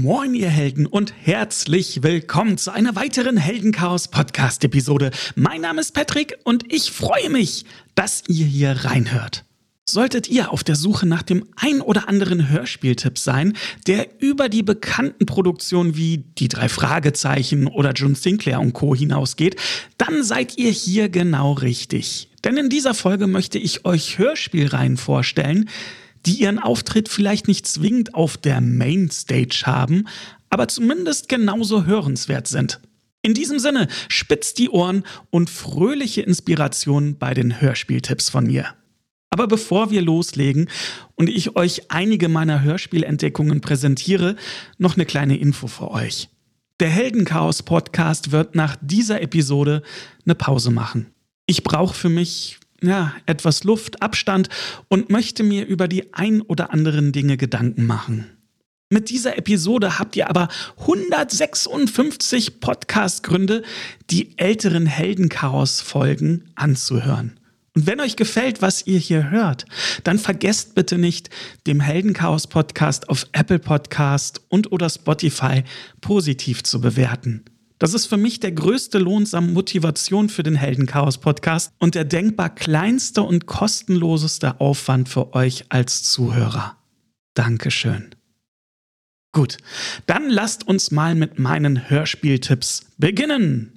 Moin ihr Helden und herzlich willkommen zu einer weiteren Heldenchaos-Podcast-Episode. Mein Name ist Patrick und ich freue mich, dass ihr hier reinhört. Solltet ihr auf der Suche nach dem ein oder anderen Hörspieltipp sein, der über die bekannten Produktionen wie Die 3 Fragezeichen oder John Sinclair und Co. hinausgeht, dann seid ihr hier genau richtig. Denn in dieser Folge möchte ich euch Hörspielreihen vorstellen, die ihren Auftritt vielleicht nicht zwingend auf der Mainstage haben, aber zumindest genauso hörenswert sind. In diesem Sinne, spitzt die Ohren und fröhliche Inspiration bei den Hörspieltipps von mir. Aber bevor wir loslegen und ich euch einige meiner Hörspielentdeckungen präsentiere, noch eine kleine Info für euch. Der Heldenchaos-Podcast wird nach dieser Episode eine Pause machen. Ich brauche für mich etwas Luft, Abstand und möchte mir über die ein oder anderen Dinge Gedanken machen. Mit dieser Episode habt ihr aber 156 Podcast-Gründe, die älteren Heldenchaos-Folgen anzuhören. Und wenn euch gefällt, was ihr hier hört, dann vergesst bitte nicht, dem Heldenchaos-Podcast auf Apple Podcast und oder Spotify positiv zu bewerten. Das ist für mich der größte Lohn samt Motivation für den Heldenchaos-Podcast und der denkbar kleinste und kostenloseste Aufwand für euch als Zuhörer. Dankeschön. Gut, dann lasst uns mal mit meinen Hörspieltipps beginnen.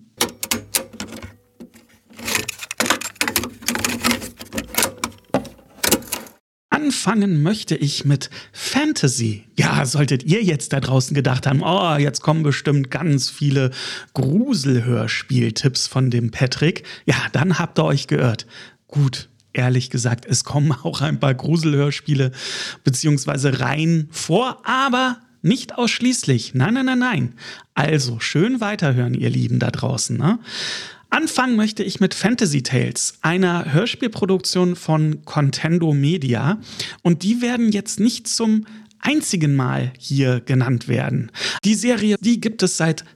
Anfangen möchte ich mit Fantasy. Ja, solltet ihr jetzt da draußen gedacht haben, jetzt kommen bestimmt ganz viele Gruselhörspieltipps von dem Patrick. Ja, dann habt ihr euch geirrt. Gut, ehrlich gesagt, es kommen auch ein paar Gruselhörspiele beziehungsweise Reihen vor, aber nicht ausschließlich. Nein. Also, schön weiterhören, ihr Lieben da draußen, ne? Anfangen möchte ich mit Fantasy Tales, einer Hörspielproduktion von Contendo Media. Und die werden jetzt nicht zum einzigen Mal hier genannt werden. Die Serie, die gibt es seit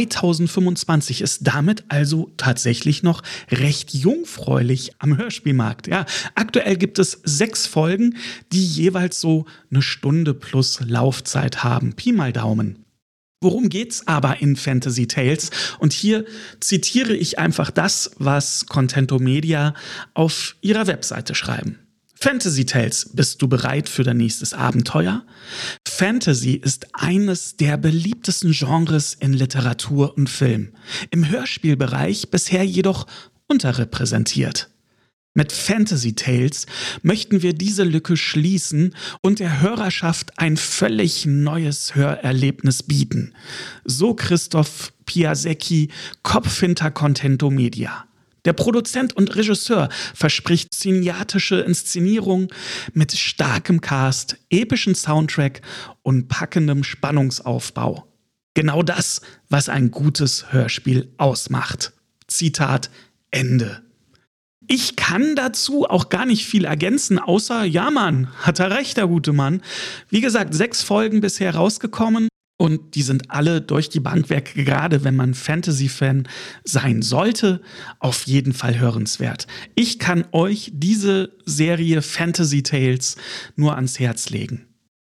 2025, ist damit also tatsächlich noch recht jungfräulich am Hörspielmarkt. Ja, aktuell gibt es 6 Folgen, die jeweils so eine Stunde plus Laufzeit haben. Pi mal Daumen. Worum geht's aber in Fantasy Tales? Und hier zitiere ich einfach das, was Contendo Media auf ihrer Webseite schreiben. Fantasy Tales, bist du bereit für dein nächstes Abenteuer? Fantasy ist eines der beliebtesten Genres in Literatur und Film. Im Hörspielbereich bisher jedoch unterrepräsentiert. Mit Fantasy Tales möchten wir diese Lücke schließen und der Hörerschaft ein völlig neues Hörerlebnis bieten. So Christoph Piasecki, Kopf hinter Contendo Media. Der Produzent und Regisseur verspricht cineatische Inszenierung mit starkem Cast, epischem Soundtrack und packendem Spannungsaufbau. Genau das, was ein gutes Hörspiel ausmacht. Zitat Ende. Ich kann dazu auch gar nicht viel ergänzen, außer, ja Mann, hat er recht, der gute Mann. Wie gesagt, 6 Folgen bisher rausgekommen und die sind alle durch die Bank weg, gerade wenn man Fantasy-Fan sein sollte, auf jeden Fall hörenswert. Ich kann euch diese Serie Fantasy Tales nur ans Herz legen.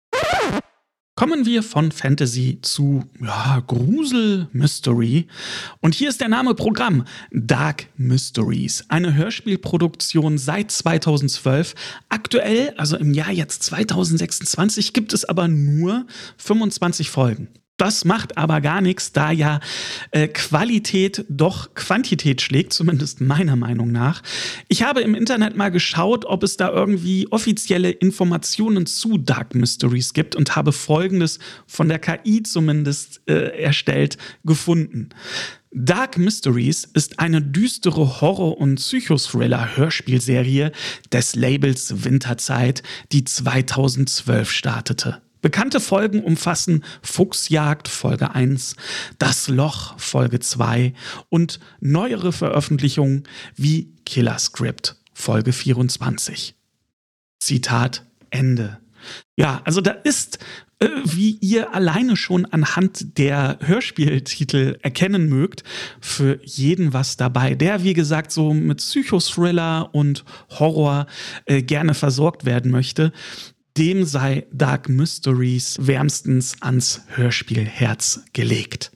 Kommen wir von Fantasy zu Grusel Mystery. Und hier ist der Name Programm: Dark Mysteries. Eine Hörspielproduktion seit 2012. Aktuell, also im Jahr jetzt 2026, gibt es aber nur 25 Folgen. Das macht aber gar nichts, da ja Qualität doch Quantität schlägt, zumindest meiner Meinung nach. Ich habe im Internet mal geschaut, ob es da irgendwie offizielle Informationen zu Dark Mysteries gibt und habe Folgendes von der KI zumindest erstellt gefunden. Dark Mysteries ist eine düstere Horror- und Psychothriller-Hörspielserie des Labels Winterzeit, die 2012 startete. Bekannte Folgen umfassen Fuchsjagd Folge 1, Das Loch Folge 2 und neuere Veröffentlichungen wie Killer Script Folge 24. Zitat Ende. Ja, also da ist, wie ihr alleine schon anhand der Hörspieltitel erkennen mögt, für jeden was dabei, der, wie gesagt, so mit Psychothriller und Horror gerne versorgt werden möchte. dem sei Dark Mysteries wärmstens ans Hörspielherz gelegt.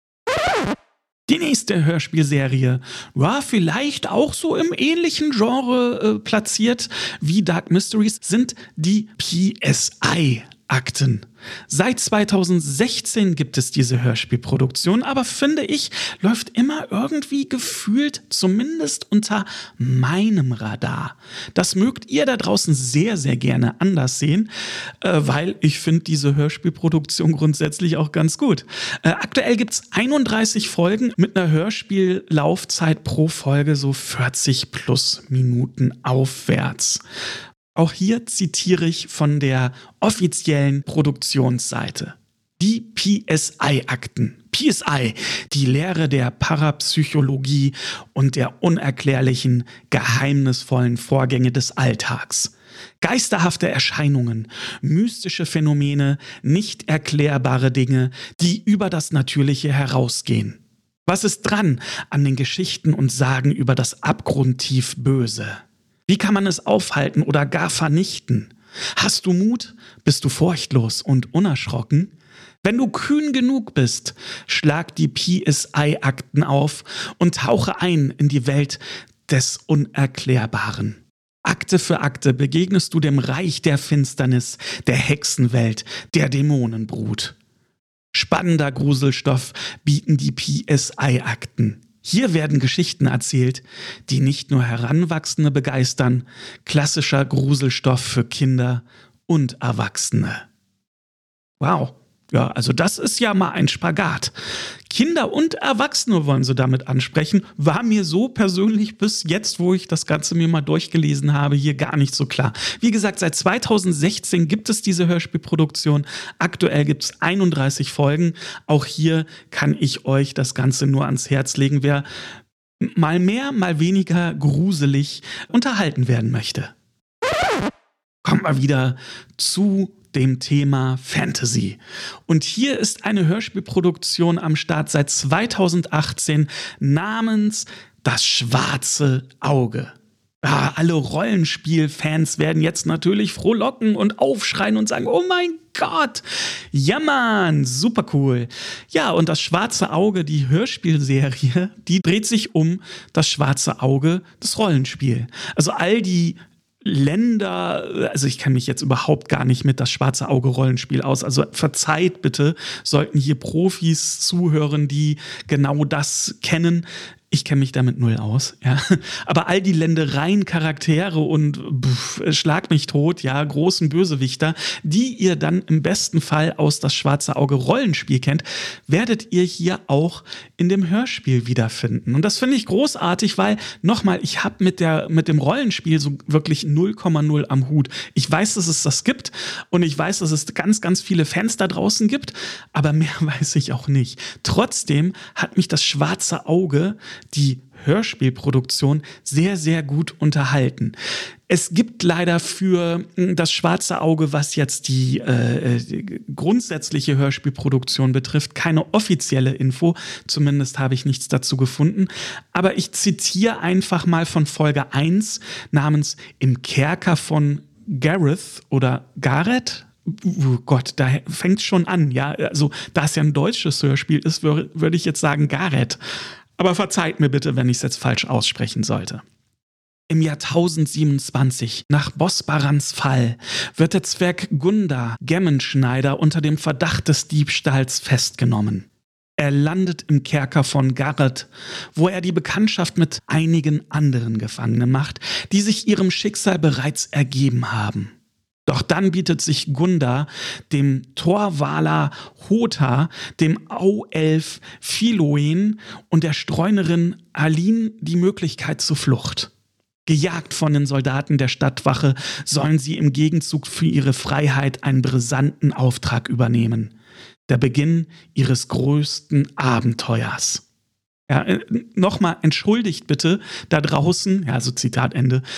Die nächste Hörspielserie war vielleicht auch so im ähnlichen Genre platziert wie Dark Mysteries, sind die PSI-Akten. Seit 2016 gibt es diese Hörspielproduktion, aber finde ich, läuft immer irgendwie gefühlt zumindest unter meinem Radar. Das mögt ihr da draußen sehr, sehr gerne anders sehen, weil ich finde diese Hörspielproduktion grundsätzlich auch ganz gut. Aktuell gibt es 31 Folgen mit einer Hörspiellaufzeit pro Folge so 40 plus Minuten aufwärts. Auch hier zitiere ich von der offiziellen Produktionsseite. Die PSI-Akten. PSI, die Lehre der Parapsychologie und der unerklärlichen, geheimnisvollen Vorgänge des Alltags. Geisterhafte Erscheinungen, mystische Phänomene, nicht erklärbare Dinge, die über das Natürliche herausgehen. Was ist dran an den Geschichten und Sagen über das abgrundtief Böse? Wie kann man es aufhalten oder gar vernichten? Hast du Mut? Bist du furchtlos und unerschrocken? Wenn du kühn genug bist, schlag die PSI-Akten auf und tauche ein in die Welt des Unerklärbaren. Akte für Akte begegnest du dem Reich der Finsternis, der Hexenwelt, der Dämonenbrut. Spannender Gruselstoff bieten die PSI-Akten. Hier werden Geschichten erzählt, die nicht nur Heranwachsende begeistern, klassischer Gruselstoff für Kinder und Erwachsene. Wow, ja, also das ist ja mal ein Spagat. Kinder und Erwachsene wollen sie damit ansprechen, war mir so persönlich bis jetzt, wo ich das Ganze mir mal durchgelesen habe, hier gar nicht so klar. Wie gesagt, seit 2016 gibt es diese Hörspielproduktion. Aktuell gibt es 31 Folgen. Auch hier kann ich euch das Ganze nur ans Herz legen, wer mal mehr, mal weniger gruselig unterhalten werden möchte. Kommt mal wieder zu dem Thema Fantasy. Und hier ist eine Hörspielproduktion am Start seit 2018 namens Das Schwarze Auge. Ja, alle Rollenspielfans werden jetzt natürlich frohlocken und aufschreien und sagen, oh mein Gott, ja Mann, super cool. Ja, und das Schwarze Auge, die Hörspielserie, die dreht sich um das Schwarze Auge, das Rollenspiel. Also all die Länder, also ich kenne mich jetzt überhaupt gar nicht mit das Schwarze Auge Rollenspiel aus, also verzeiht bitte, sollten hier Profis zuhören, die genau das kennen. Ich kenne mich damit null aus, ja. Aber all die Ländereien, Charaktere und schlag mich tot, ja, großen Bösewichter, die ihr dann im besten Fall aus das Schwarze Auge Rollenspiel kennt, werdet ihr hier auch in dem Hörspiel wiederfinden. Und das finde ich großartig, weil, nochmal, ich habe mit dem Rollenspiel so wirklich 0,0 am Hut. Ich weiß, dass es das gibt und ich weiß, dass es ganz, ganz viele Fans da draußen gibt, aber mehr weiß ich auch nicht. Trotzdem hat mich das Schwarze Auge, die Hörspielproduktion, sehr, sehr gut unterhalten. Es gibt leider für das Schwarze Auge, was jetzt die grundsätzliche Hörspielproduktion betrifft, keine offizielle Info. Zumindest habe ich nichts dazu gefunden. Aber ich zitiere einfach mal von Folge 1 namens Im Kerker von Gareth oder Gareth. Oh Gott, da fängt es schon an, ja. Also, da es ja ein deutsches Hörspiel ist, würde ich jetzt sagen Gareth. Aber verzeiht mir bitte, wenn ich es jetzt falsch aussprechen sollte. Im Jahr 1027, nach Bosbarans Fall, wird der Zwerg Gundar Gemmenschneider unter dem Verdacht des Diebstahls festgenommen. Er landet im Kerker von Gareth, wo er die Bekanntschaft mit einigen anderen Gefangenen macht, die sich ihrem Schicksal bereits ergeben haben. Doch dann bietet sich Gundar dem Torwaler Hota, dem Auelf Philoen und der Streunerin Aline die Möglichkeit zur Flucht. Gejagt von den Soldaten der Stadtwache sollen sie im Gegenzug für ihre Freiheit einen brisanten Auftrag übernehmen. Der Beginn ihres größten Abenteuers. Ja, nochmal entschuldigt bitte da draußen, ja, so Zitat Ende,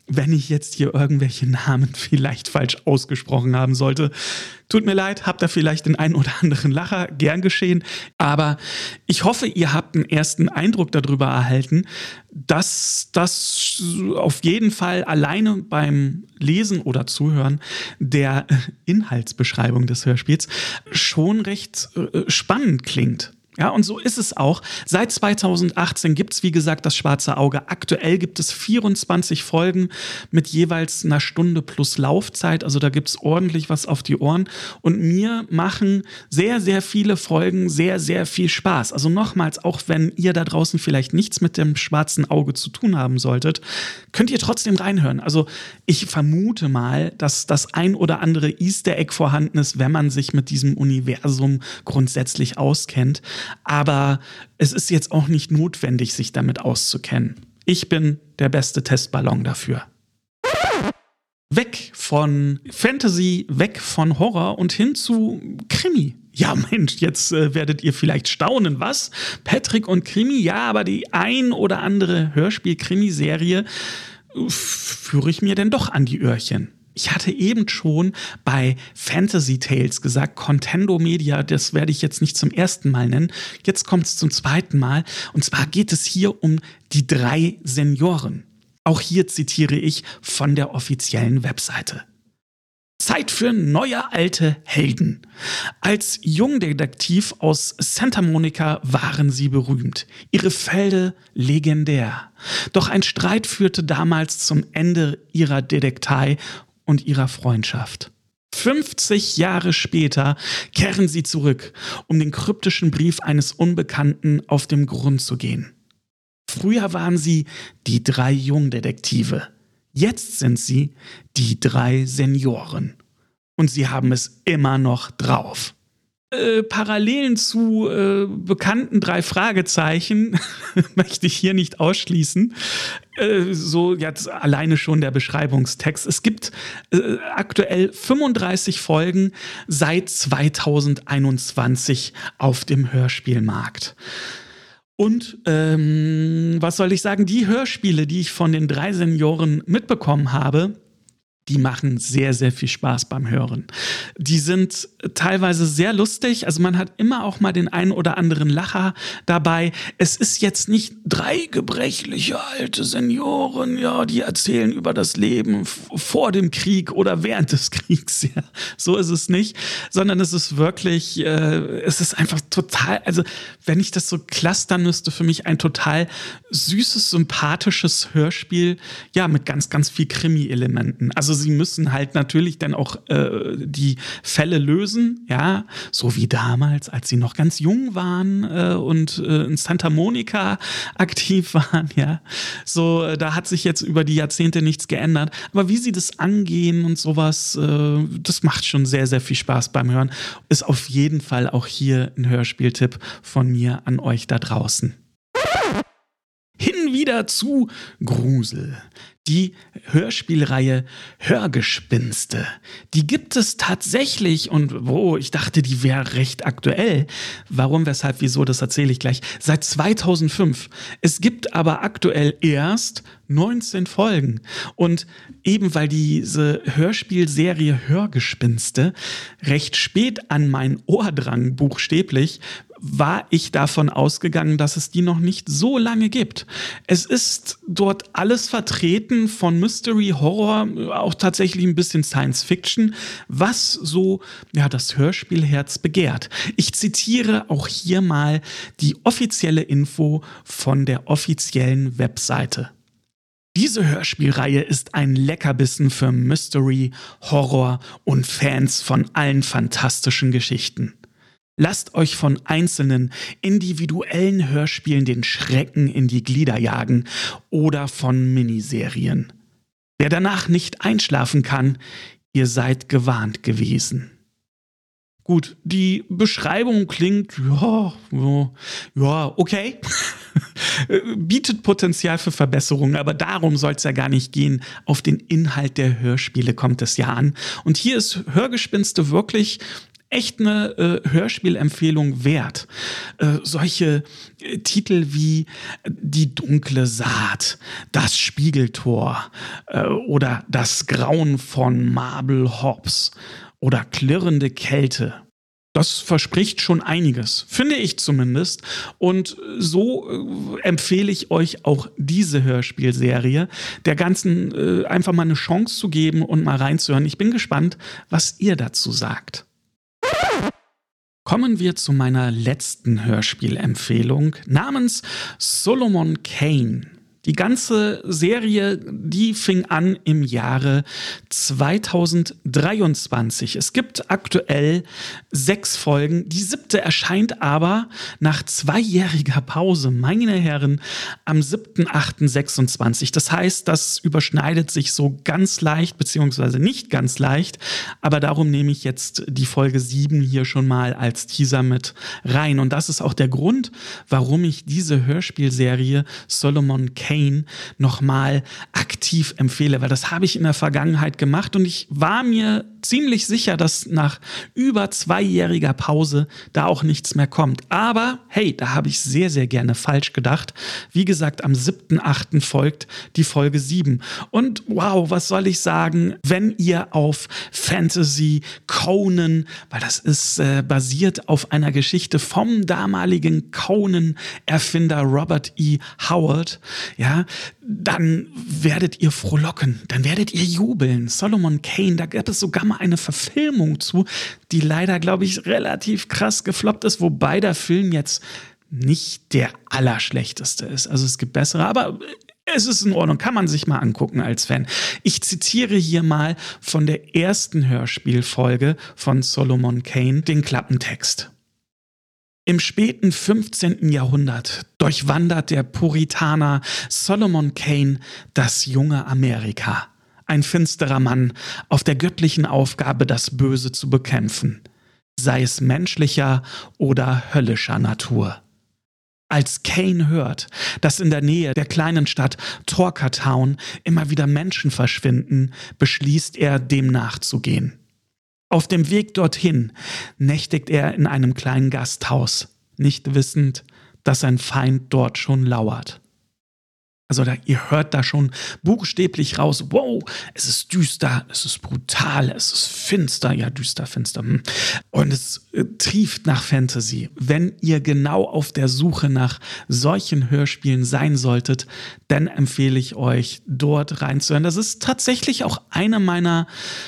wenn ich jetzt hier irgendwelche Namen vielleicht falsch ausgesprochen haben sollte. Tut mir leid, habt da vielleicht den einen oder anderen Lacher, gern geschehen. Aber ich hoffe, ihr habt einen ersten Eindruck darüber erhalten, dass das auf jeden Fall alleine beim Lesen oder Zuhören der Inhaltsbeschreibung des Hörspiels schon recht spannend klingt. Ja, und so ist es auch. Seit 2018 gibt es, wie gesagt, das Schwarze Auge. Aktuell gibt es 24 Folgen mit jeweils einer Stunde plus Laufzeit. Also da gibt es ordentlich was auf die Ohren. Und mir machen sehr, sehr viele Folgen sehr, sehr viel Spaß. Also nochmals, auch wenn ihr da draußen vielleicht nichts mit dem Schwarzen Auge zu tun haben solltet, könnt ihr trotzdem reinhören. Also ich vermute mal, dass das ein oder andere Easter Egg vorhanden ist, wenn man sich mit diesem Universum grundsätzlich auskennt. Aber es ist jetzt auch nicht notwendig, sich damit auszukennen. Ich bin der beste Testballon dafür. Weg von Fantasy, weg von Horror und hin zu Krimi. Ja, Mensch, jetzt werdet ihr vielleicht staunen, was? Patrick und Krimi? Ja, aber die ein oder andere Hörspiel-Krimiserie führe ich mir denn doch an die Öhrchen. Ich hatte eben schon bei Fantasy Tales gesagt, Contendo Media, das werde ich jetzt nicht zum ersten Mal nennen. Jetzt kommt es zum zweiten Mal. Und zwar geht es hier um die 3 Senioren. Auch hier zitiere ich von der offiziellen Webseite. Zeit für neue alte Helden. Als Jungdetektiv aus Santa Monica waren sie berühmt, ihre Fälle legendär. Doch ein Streit führte damals zum Ende ihrer Detektei und ihrer Freundschaft. 50 Jahre später kehren sie zurück, um den kryptischen Brief eines Unbekannten auf den Grund zu gehen. Früher waren sie die 3 Jungdetektive. Jetzt sind sie die 3 Senioren. Und sie haben es immer noch drauf. Parallelen zu bekannten 3 Fragezeichen möchte ich hier nicht ausschließen. So jetzt alleine schon der Beschreibungstext. Es gibt aktuell 35 Folgen seit 2021 auf dem Hörspielmarkt. Und was soll ich sagen, die Hörspiele, die ich von den 3 Senioren mitbekommen habe, die machen sehr, sehr viel Spaß beim Hören. Die sind teilweise sehr lustig, also man hat immer auch mal den einen oder anderen Lacher dabei. Es ist jetzt nicht 3 gebrechliche alte Senioren, ja, die erzählen über das Leben vor dem Krieg oder während des Kriegs, ja. So ist es nicht, sondern es ist wirklich, es ist einfach total, also wenn ich das so clustern müsste, für mich ein total süßes, sympathisches Hörspiel, ja, mit ganz, ganz viel Krimi-Elementen. Also sie müssen halt natürlich dann auch die Fälle lösen, ja, so wie damals, als sie noch ganz jung waren und in Santa Monica aktiv waren, ja. So, da hat sich jetzt über die Jahrzehnte nichts geändert. Aber wie sie das angehen und sowas, das macht schon sehr, sehr viel Spaß beim Hören. Ist auf jeden Fall auch hier ein Hörspieltipp von mir an euch da draußen. Hin wieder zu Grusel. Die Hörspielreihe Hörgespinste. Die gibt es tatsächlich und ich dachte, die wäre recht aktuell. Warum, weshalb, wieso, das erzähle ich gleich. Seit 2005. Es gibt aber aktuell erst 19 Folgen. Und eben weil diese Hörspielserie Hörgespinste recht spät an mein Ohr drang, buchstäblich, war ich davon ausgegangen, dass es die noch nicht so lange gibt. Es ist dort alles vertreten von Mystery, Horror, auch tatsächlich ein bisschen Science Fiction, was so ja das Hörspielherz begehrt. Ich zitiere auch hier mal die offizielle Info von der offiziellen Webseite. Diese Hörspielreihe ist ein Leckerbissen für Mystery, Horror und Fans von allen fantastischen Geschichten. Lasst euch von einzelnen, individuellen Hörspielen den Schrecken in die Glieder jagen oder von Miniserien. Wer danach nicht einschlafen kann, ihr seid gewarnt gewesen. Gut, die Beschreibung klingt, ja, okay. Bietet Potenzial für Verbesserungen, aber darum soll es ja gar nicht gehen. Auf den Inhalt der Hörspiele kommt es ja an. Und hier ist Hörgespinste wirklich echt eine Hörspielempfehlung wert. Solche Titel wie Die dunkle Saat, Das Spiegeltor oder Das Grauen von Mabel Hobbs oder Klirrende Kälte. Das verspricht schon einiges, finde ich zumindest. Und so empfehle ich euch auch diese Hörspielserie, der Ganzen einfach mal eine Chance zu geben und mal reinzuhören. Ich bin gespannt, was ihr dazu sagt. Kommen wir zu meiner letzten Hörspielempfehlung namens Solomon Kane. Die ganze Serie, die fing an im Jahre 2023. Es gibt aktuell 6 Folgen. Die 7. erscheint aber nach 2-jähriger Pause, meine Herren, am 7.8.26. Das heißt, das überschneidet sich so ganz leicht, beziehungsweise nicht ganz leicht. Aber darum nehme ich jetzt die Folge 7 hier schon mal als Teaser mit rein. Und das ist auch der Grund, warum ich diese Hörspielserie Solomon Kane nochmal aktiv empfehle, weil das habe ich in der Vergangenheit gemacht und ich war mir ziemlich sicher, dass nach über 2-jähriger Pause da auch nichts mehr kommt. Aber hey, da habe ich sehr, sehr gerne falsch gedacht. Wie gesagt, am 7.8. folgt die Folge 7. Und wow, was soll ich sagen, wenn ihr auf Fantasy, Conan, weil das ist basiert auf einer Geschichte vom damaligen Conan-Erfinder Robert E. Howard, ja, dann werdet ihr frohlocken, dann werdet ihr jubeln. Solomon Kane, da gab es sogar mal eine Verfilmung zu, die leider, glaube ich, relativ krass gefloppt ist, wobei der Film jetzt nicht der allerschlechteste ist. Also es gibt bessere, aber es ist in Ordnung, kann man sich mal angucken als Fan. Ich zitiere hier mal von der ersten Hörspielfolge von Solomon Kane den Klappentext. Im späten 15. Jahrhundert durchwandert der Puritaner Solomon Kane das junge Amerika. Ein finsterer Mann auf der göttlichen Aufgabe, das Böse zu bekämpfen, sei es menschlicher oder höllischer Natur. Als Kane hört, dass in der Nähe der kleinen Stadt Torkertown immer wieder Menschen verschwinden, beschließt er, dem nachzugehen. Auf dem Weg dorthin nächtigt er in einem kleinen Gasthaus, nicht wissend, dass sein Feind dort schon lauert. Also ihr hört da schon buchstäblich raus, wow, es ist düster, es ist brutal, es ist finster, ja düster, finster. Und es trieft nach Fantasy. Wenn ihr genau auf der Suche nach solchen Hörspielen sein solltet, dann empfehle ich euch, dort reinzuhören. Das ist tatsächlich auch eine meiner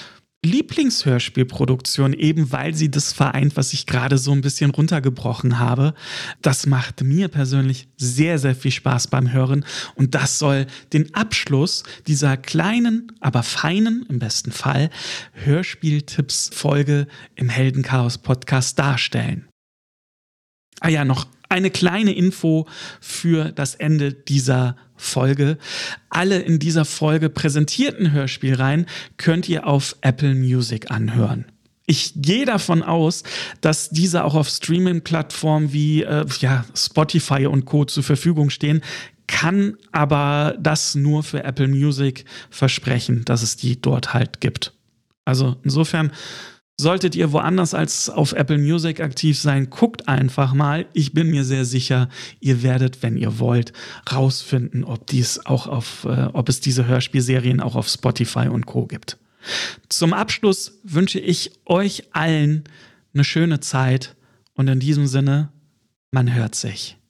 Lieblingshörspielproduktion, eben weil sie das vereint, was ich gerade so ein bisschen runtergebrochen habe. Das macht mir persönlich sehr, sehr viel Spaß beim Hören und das soll den Abschluss dieser kleinen, aber feinen, im besten Fall, Hörspieltipps-Folge im Heldenchaos-Podcast darstellen. Ah ja, noch eine kleine Info für das Ende dieser Folge. Alle in dieser Folge präsentierten Hörspielreihen könnt ihr auf Apple Music anhören. Ich gehe davon aus, dass diese auch auf Streaming-Plattformen wie Spotify und Co. zur Verfügung stehen, kann aber das nur für Apple Music versprechen, dass es die dort halt gibt. Also insofern solltet ihr woanders als auf Apple Music aktiv sein, guckt einfach mal. Ich bin mir sehr sicher, ihr werdet, wenn ihr wollt, rausfinden, ob es diese Hörspielserien auch auf Spotify und Co. gibt. Zum Abschluss wünsche ich euch allen eine schöne Zeit und in diesem Sinne, man hört sich.